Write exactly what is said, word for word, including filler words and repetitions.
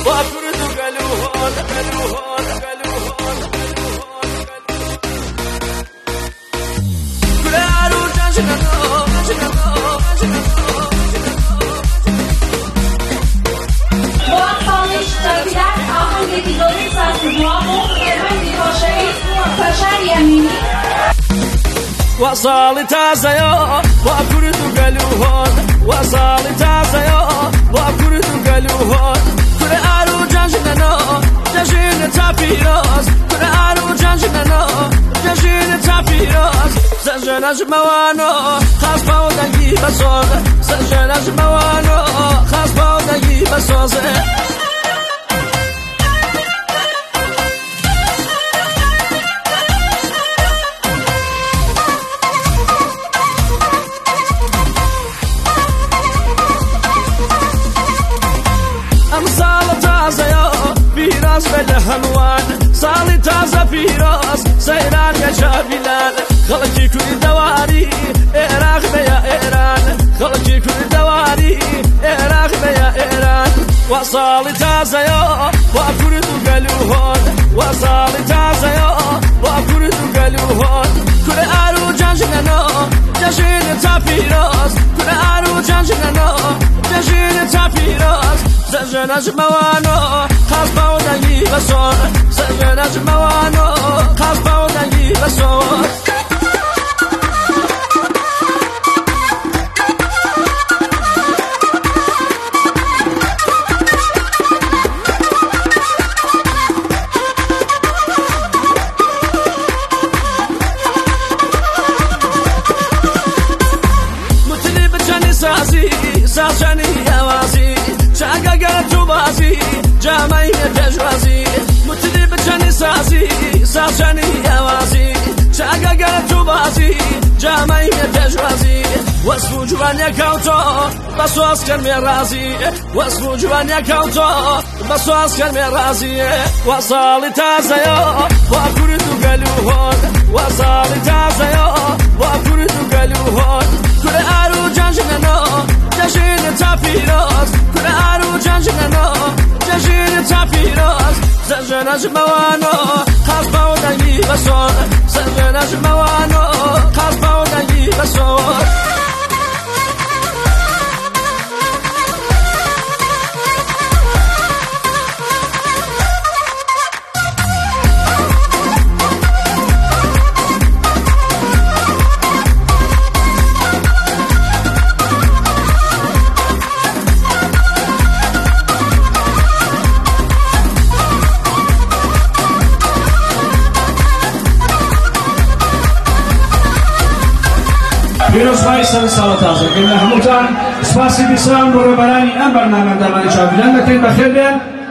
وأكرد قلوهون قلوهون قلوهون كل عروج أجنبو أجنبو أجنبو موفقش تبدیل آهنگ دیگری ساز موافق ارائه باشید فشار یمینی وصالي تازيا وأكرد قلوهون وصالي تازيا وأكرد قلوهون كل عروج جنجنو جنجن تابيروز كل عروج جنجنو جنجن تابيروز سجن أجموانو خاص بودنجي بسوز سجن أجموانو خاص بودنجي بسوز فيراس بالهموان صالي تازة فيراس سيران يا شابلان خلقي كل دواري إيراق بيا إيران خلقي كل دواري إيراق بيا إيران وصالي تازة يا وأكرد قلوهون وصالي تازة يا وأكرد قلوهون كل أرو جنجنو جنجن تافيراس كل أرو جنجنو جنجن تافيراس سجن أجموانو خاص بودنجي بسور سجن أجموانو خاص بودنجي بسور مطلب جاني سازي سازني يوازي شاقا قلتو بازي جامعي تجوازي مطلب جاني سازي سازني يوازي شاقا قلتو بازي جامعي تجوازي وصفو جوانيا كاوتو بسواس كرمي رازي وصفو جوانيا كاوتو بسواس كرمي رازي وصالي تازيو وأكرد قلوهون وصالي تازيو وأكرد قلوهون كل أرو جنجنو جنجن تافيروز كل أرو جنجنو جنجن تافيروز سجن أجموانو خاص بودنجي بسور سجن أجموانو خاص بودنجي بسور پیروز فایسان سالتاز که محمودان سپاسی بسیار برای برای این برنامه در من جواب دادن. بخیر بیان.